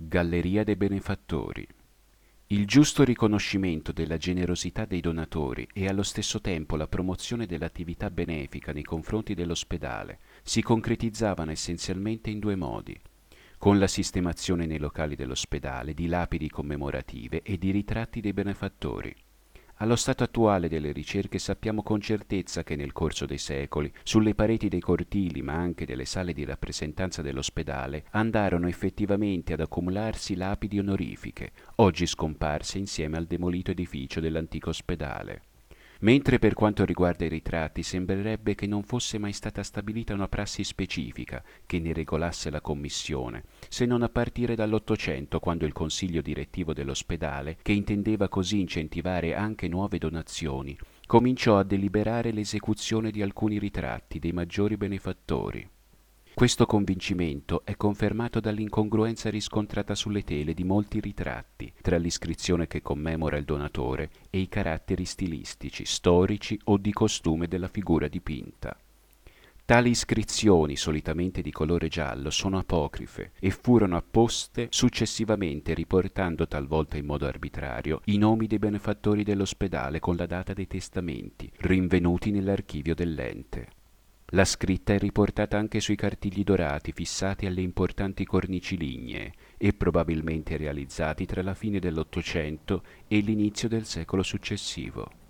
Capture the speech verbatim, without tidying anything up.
Galleria dei benefattori. Il giusto riconoscimento della generosità dei donatori e allo stesso tempo la promozione dell'attività benefica nei confronti dell'ospedale si concretizzavano essenzialmente in due modi: con la sistemazione nei locali dell'ospedale di lapidi commemorative e di ritratti dei benefattori. Allo stato attuale delle ricerche sappiamo con certezza che nel corso dei secoli, sulle pareti dei cortili ma anche delle sale di rappresentanza dell'ospedale, andarono effettivamente ad accumularsi lapidi onorifiche, oggi scomparse insieme al demolito edificio dell'antico ospedale. Mentre per quanto riguarda i ritratti sembrerebbe che non fosse mai stata stabilita una prassi specifica che ne regolasse la commissione, se non a partire dall'Ottocento, quando il consiglio direttivo dell'ospedale, che intendeva così incentivare anche nuove donazioni, cominciò a deliberare l'esecuzione di alcuni ritratti dei maggiori benefattori. Questo convincimento è confermato dall'incongruenza riscontrata sulle tele di molti ritratti, tra l'iscrizione che commemora il donatore e i caratteri stilistici, storici o di costume della figura dipinta. Tali iscrizioni, solitamente di colore giallo, sono apocrife e furono apposte successivamente riportando talvolta in modo arbitrario i nomi dei benefattori dell'ospedale con la data dei testamenti, rinvenuti nell'archivio dell'ente. La scritta è riportata anche sui cartigli dorati fissati alle importanti cornici lignee e probabilmente realizzati tra la fine dell'Ottocento e l'inizio del secolo successivo.